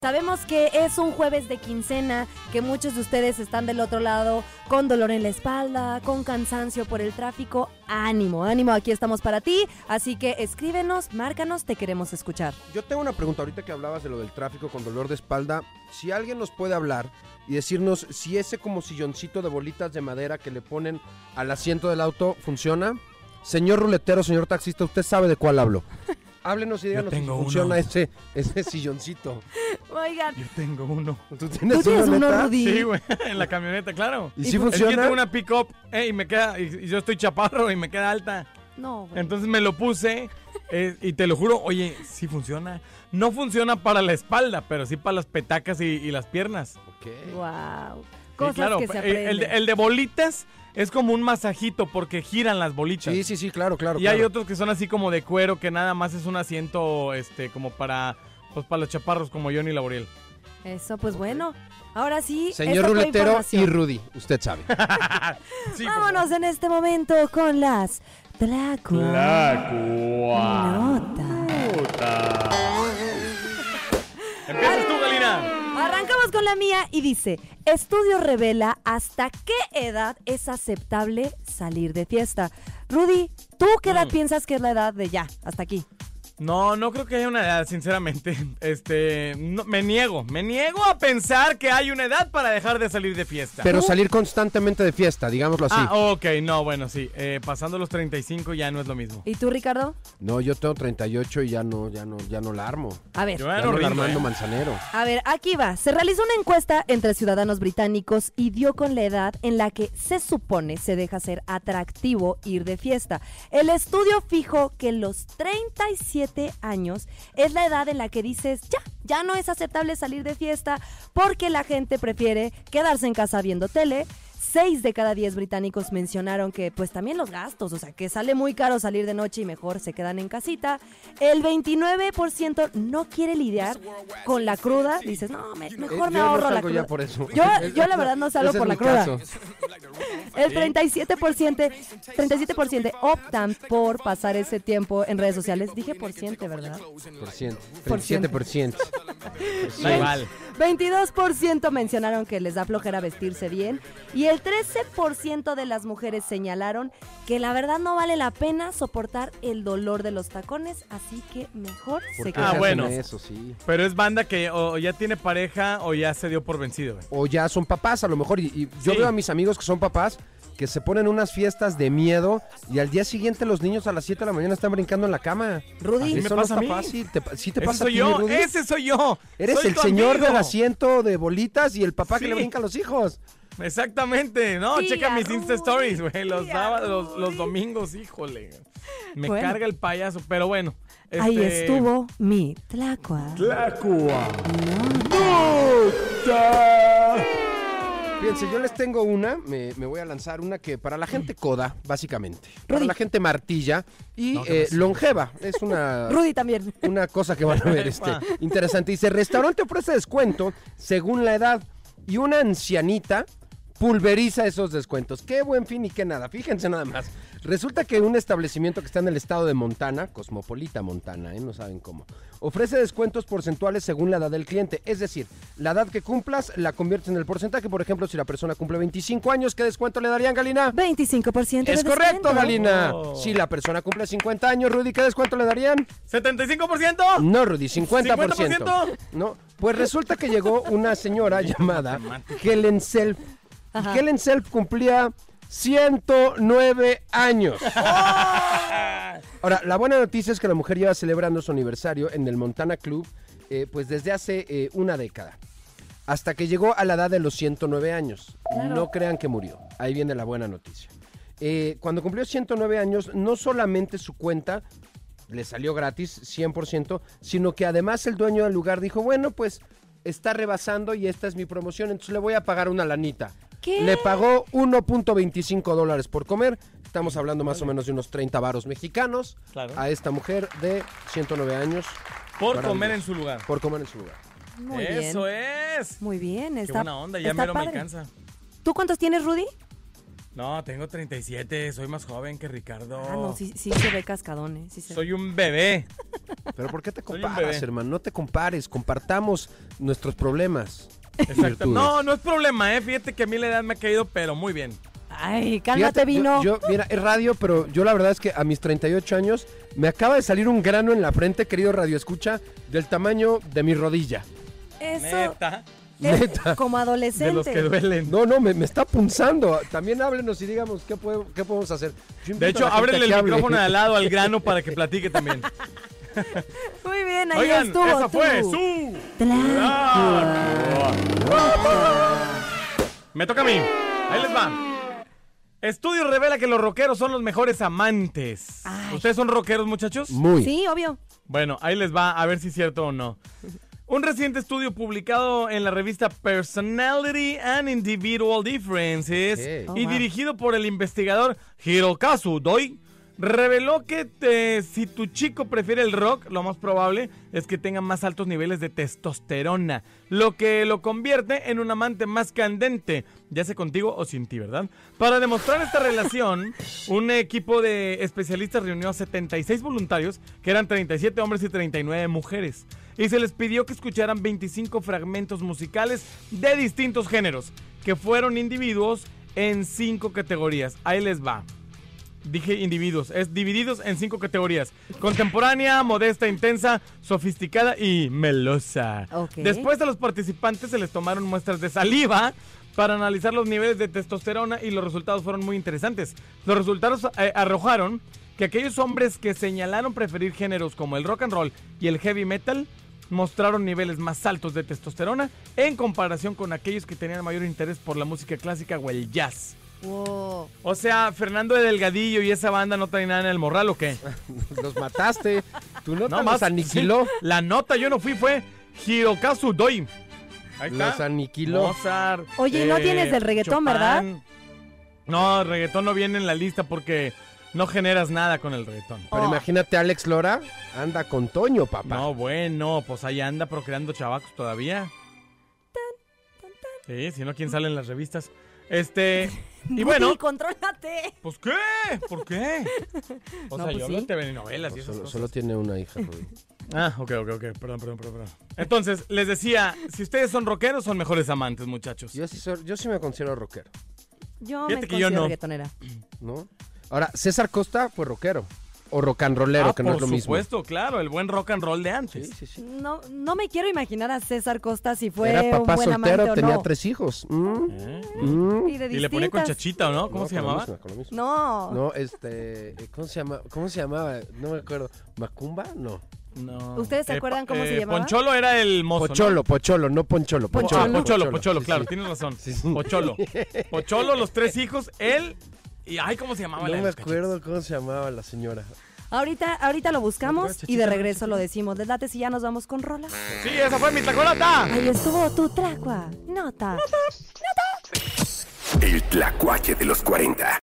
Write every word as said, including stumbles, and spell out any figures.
Sabemos que es un jueves de quincena, que muchos de ustedes están del otro lado con dolor en la espalda, con cansancio por el tráfico. Ánimo, ánimo, aquí estamos para ti, así que escríbenos, márcanos, te queremos escuchar. Yo tengo una pregunta, ahorita que hablabas de lo del tráfico con dolor de espalda, si alguien nos puede hablar y decirnos si ese como silloncito de bolitas de madera que le ponen al asiento del auto funciona. Señor ruletero, señor taxista, usted sabe de cuál hablo. Háblenos y díganos si funciona ese, ese silloncito. Oigan. Yo tengo uno. ¿Tú tienes, ¿Tú tienes uno, uno, Rudy? Sí, güey, en la camioneta, claro. ¿Y si funciona? Yo tengo una pick-up eh, y me queda, y, y yo estoy chaparro y me queda alta. No, güey. Entonces me lo puse eh, y te lo juro, oye, sí funciona. No funciona para la espalda, pero sí para las petacas y, y las piernas. Ok. Wow. Sí, Cosas claro, que se eh, aprenden. el, de, el de bolitas es como un masajito porque giran las bolitas. Sí, sí, sí, claro, claro. Y claro. hay otros que son así como de cuero, que nada más es un asiento este como para pues para los chaparros como Johnny Laboriel. Eso, pues bueno. Ahora sí, Señor esta fue ruletero información. y Rudy, usted sabe. Sí, Vámonos en este momento con las Tlacua Nota. Empiezas tú, Galina. Arrancamos con la mía y dice, estudio revela hasta qué edad es aceptable salir de fiesta. Rudy, ¿tú qué edad Mm. piensas que es la edad de ya, hasta aquí? No, no creo que haya una edad, sinceramente. Este, no, me niego, me niego a pensar que hay una edad para dejar de salir de fiesta. Pero salir constantemente de fiesta, digámoslo así. Ah, ok, no, bueno, sí. Eh, pasando los treinta y cinco ya no es lo mismo. ¿Y tú, Ricardo? No, yo tengo treinta y ocho y ya no, ya no, ya no la armo. A ver. Yo Ya ya no no la rindo, Armando eh. Manzanero. A ver, aquí va. Se realizó una encuesta entre ciudadanos británicos y dio con la edad en la que se supone se deja ser atractivo ir de fiesta. El estudio fijó que los treinta y siete años es la edad en la que dices, ya, ya no es aceptable salir de fiesta porque la gente prefiere quedarse en casa viendo tele. Seis de cada diez británicos mencionaron que pues también los gastos, o sea que sale muy caro salir de noche y mejor se quedan en casita. El veintinueve por ciento no quiere lidiar con la cruda. Dices, no, me- mejor Eh, me yo no ahorro la salgo cruda. ya por eso. Yo, yo la verdad no salgo Ese es por la mi cruda. caso. El treinta y siete por ciento, treinta y siete por ciento optan por pasar ese tiempo en redes sociales. Dije por ciento, ¿verdad? Por ciento. Por treinta y siete por ciento. Da igual. veintidós por ciento mencionaron que les da flojera vestirse bien y el trece por ciento de las mujeres señalaron que la verdad no vale la pena soportar el dolor de los tacones, así que mejor ¿Por se qué Ah, se hacen bueno. eso, sí? Pero es banda que o ya tiene pareja o ya se dio por vencido, güey. O ya son papás a lo mejor. Y, y yo Sí. veo a mis amigos que son papás que se ponen unas fiestas de miedo y al día siguiente los niños a las siete de la mañana están brincando en la cama. Rudy. Así me Eso no pasa está a mí. fácil. Te, pa- ¿Sí te Ese pasa a soy ti, yo, Rudy? ese soy yo. Eres Soy el tu señor amigo. del asiento de bolitas y el papá que Sí. le brinca a los hijos. Exactamente, no, Tía checa mis Rudy, Insta Stories, güey, los tía sábados, los, Rudy. los domingos, híjole. Me Bueno. carga el payaso, pero bueno. Ahí este, estuvo mi Tlacua. Tlacua. Fíjense, yo les tengo una, me, me voy a lanzar una que para la gente coda, básicamente. Para Rudy. la gente martilla y No, ¿qué eh, pasó? longeva. Es una, Rudy también. una cosa que van a ver este, interesante. Dice, restaurante ofrece descuento según la edad y una ancianita pulveriza esos descuentos. Qué buen fin y qué nada. Fíjense nada más. Resulta que un establecimiento que está en el estado de Montana, Cosmopolita Montana, ¿eh? No saben cómo, ofrece descuentos porcentuales según la edad del cliente. Es decir, la edad que cumplas la conviertes en el porcentaje. Por ejemplo, si la persona cumple veinticinco años, ¿qué descuento le darían, Galina? veinticinco por ciento Es de correcto, descuento. Galina. Oh. Si la persona cumple cincuenta años, Rudy, ¿qué descuento le darían? ¿setenta y cinco por ciento? No, Rudy, cincuenta por ciento. ¿cincuenta por ciento? No, pues resulta que llegó una señora llamada Helen Self. Y Ajá. Helen Self cumplía ciento nueve años. Ahora, la buena noticia es que la mujer lleva celebrando su aniversario en el Montana Club eh, pues desde hace eh, una década. Hasta que llegó a la edad de los ciento nueve años. Claro. No crean que murió. Ahí viene la buena noticia. Eh, cuando cumplió ciento nueve años, no solamente su cuenta le salió gratis, cien por ciento, sino que además el dueño del lugar dijo, bueno, pues está rebasando y esta es mi promoción, entonces le voy a pagar una lanita. ¿Qué? Le pagó uno punto veinticinco dólares por comer. Estamos hablando más o menos de unos treinta varos mexicanos. Claro. A esta mujer de ciento nueve años. Por Maravilloso. comer en su lugar. Por comer en su lugar. Muy Eso bien. es. Muy bien, Qué está buena onda, ya está mero me padre. alcanza. ¿Tú cuántos tienes, Rudy? No, tengo treinta y siete, soy más joven que Ricardo. Ah, no, sí, sí se ve cascadón, ¿eh? Sí se ve. Soy un bebé. Pero ¿por qué te Soy un comparas, bebé. hermano? No te compares, compartamos nuestros problemas. y Exacto. virtudes. No, no es problema, ¿eh? Fíjate que a mí la edad me ha caído, pero muy bien. Ay, cálmate, Fíjate, vino. Yo, yo, mira, es radio, pero yo la verdad es que a mis treinta y ocho años me acaba de salir un grano en la frente, querido Radio Escucha, del tamaño de mi rodilla. Eso Neta. es Neta. como adolescente. De los que duelen. No, no, me, me está punzando. También háblenos y digamos qué, puedo- qué podemos hacer. Yo invito De hecho, a la gente ábrele a el que hable. micrófono de al lado al grano para que platique también. Muy bien, ahí Oigan, estuvo. esa tú. fue su... Tlac. Me toca a mí. Ahí les va. Estudio revela que los rockeros son los mejores amantes. Ay. ¿Ustedes son rockeros, muchachos? Muy. Sí, obvio. Bueno, ahí les va a ver si es cierto o no. Un reciente estudio publicado en la revista Personality and Individual Differences Okay. Oh, y wow. dirigido por el investigador Hirokazu Doi reveló que te- si tu chico prefiere el rock, lo más probable es que tenga más altos niveles de testosterona, lo que lo convierte en un amante más candente, ya sea contigo o sin ti, ¿verdad? Para demostrar esta relación, un equipo de especialistas reunió a setenta y seis voluntarios, que eran treinta y siete hombres y treinta y nueve mujeres, y se les pidió que escucharan veinticinco fragmentos musicales de distintos géneros, que fueron individuos en cinco categorías. Ahí les va. Dije individuos, es divididos en cinco categorías: contemporánea, modesta, intensa, sofisticada y melosa. Ok. Después a los participantes se les tomaron muestras de saliva para analizar los niveles de testosterona y los resultados fueron muy interesantes. Los resultados eh, arrojaron que aquellos hombres que señalaron preferir géneros como el rock and roll y el heavy metal mostraron niveles más altos de testosterona en comparación con aquellos que tenían mayor interés por la música clásica o el jazz. Wow. O sea, Fernando de Delgadillo y esa banda no traen nada en el morral, ¿o qué? Los mataste. Tu nota No los más. aniquiló. Sí, la nota yo no fui, fue Hirokazu Doi. Ahí está. Los aniquiló. Mozart. Oye, no tienes del reggaetón, ¿verdad? No, el reggaetón no viene en la lista porque no generas nada con el reggaetón. Pero Oh. imagínate, Alex Lora anda con Toño, papá. No, bueno, pues ahí anda procreando chavacos todavía. Sí, si no, ¿quién sale en las revistas? Este, y bueno, Uy, contrólate. pues ¿qué? ¿Por qué? O No, sea, pues yo sí. hablo de telenovelas y esas solo, cosas. solo tiene una hija, Rudy. Ah, ok, ok, ok, perdón, perdón, perdón, perdón. Entonces, les decía, si ustedes son rockeros, son mejores amantes, muchachos. Yo sí, soy- yo sí me considero rockero, Yo Fíjate me que yo considero no. reggaetonera. ¿no? Ahora, César Costa fue rockero. O rock and rollero, Ah, que no es por lo mismo. supuesto, claro, el buen rock and roll de antes. Sí, sí, sí. No, no me quiero imaginar a César Costa si fue Era un papá buen amante soltero, o tenía no. tres hijos. Mm, ¿Eh? mm. Y de Y le ponía con distintas. chachita, ¿o no? ¿Cómo No, se con lo llamaba? mismo, con lo mismo. No. No, este, eh, ¿cómo se llama? ¿Cómo se llamaba? No me acuerdo. ¿Macumba? No. No. ¿Ustedes se Eh, acuerdan pa- cómo se eh, llamaba? Poncholo era el mozo, ¿no? Pocholo, Pocholo, no Poncholo. Po- Poncholo. ah, Pocholo, Pocholo, sí, claro, sí. tienes razón. Sí, sí. Pocholo. Pocholo, los tres hijos, él y ay, ¿cómo se llamaba? No la de me los acuerdo cómo se llamaba la señora. Ahorita, ahorita lo ¿No buscamos te y de acuerdas, regreso lo decimos. ¿Les late si ya nos vamos con rola? cachitos? Sí, esa fue mi tlacolata. Ahí estuvo tu tracua. Nota. El tlacuache de los cuarenta.